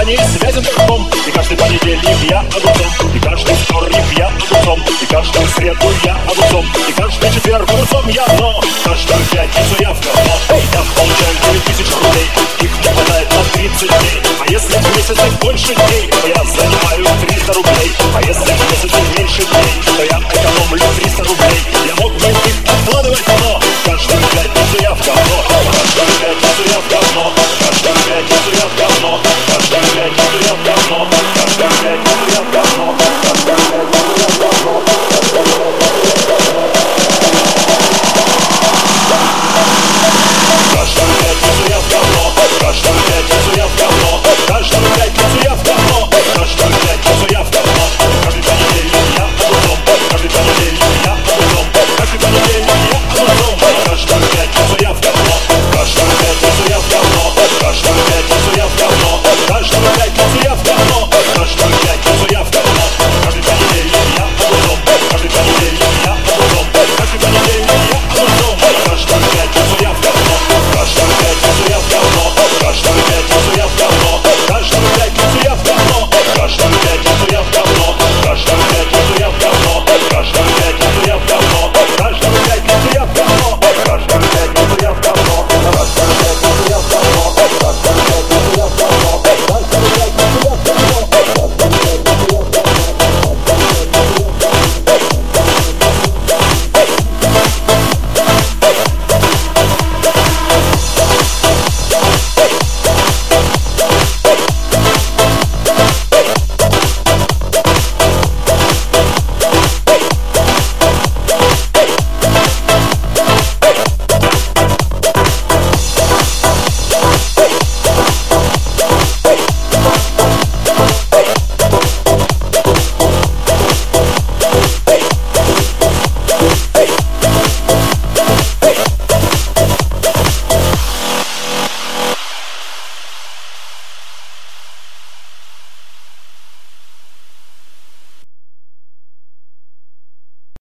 не связан торгом. И каждый понедельник я огурцом, и каждый вторник я огурцом, и каждую среду я огурцом, и каждый четверг огурцом я, но каждую пятницу я в говно. Эй, я получаю 9000 рублей, их не хватает на 30 дней. А если в месяц их больше дней, то я